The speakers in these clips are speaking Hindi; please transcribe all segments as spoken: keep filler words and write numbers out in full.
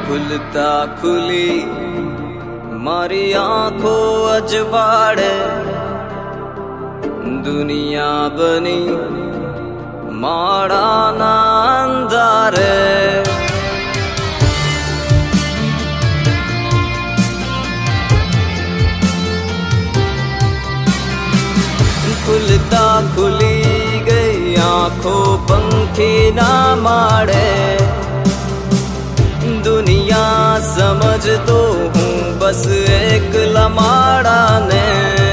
खुलता खुली मारी आंखों अजवाड़े, दुनिया बनी माड़ा ना अंधारे। खुलता खुली गई आंखों पंखी ना मारे, दुनिया समझ तो हूँ बस एक लमाड़ा ने।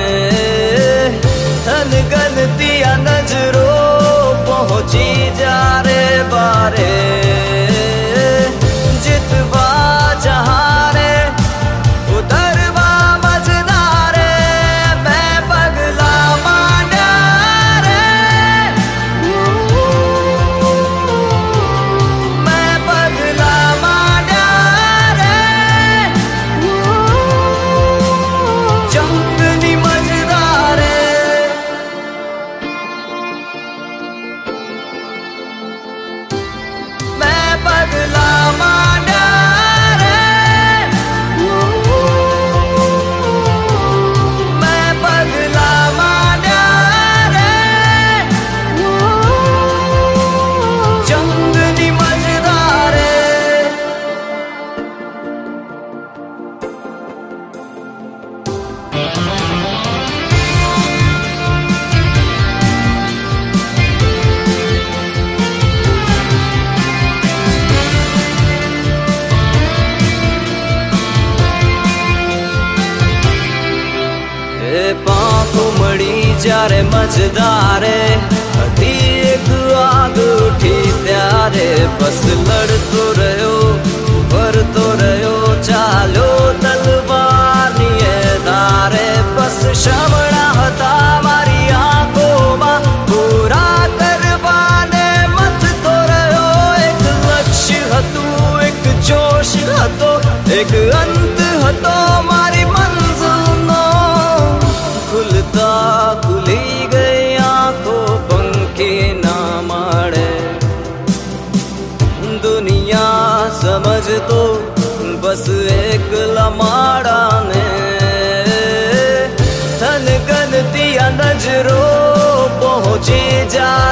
धन गलतियां नजरों पहुंची जा रे बारे, जितवा जहारे उतरवा मजदारे। मैं पगला माना रे, मैं पगला माना रे। चंगनी मजदारे, मैं पगला माना रे, मैं पगला माना रे। चंगनी मजदारे, पांखों मड़ी जारे मजदारे। अधी एक आग उठी प्यारे, बस लड़ तो रहो भर तो रहो, चालो तलवानिए धारे। बस श्रवणा हता मारी आंखों मा, पूरा करवाने मत तो रहो। एक लक्ष्य हतु एक जोश हतो, एक अंत हतो मारी मंजिल नो। खुलता खुली गई आंखों पंखी ना मारे, दुनिया समझ तो बस एक लमाड़ा ने। धन गलतियां नजरों पहुंची जा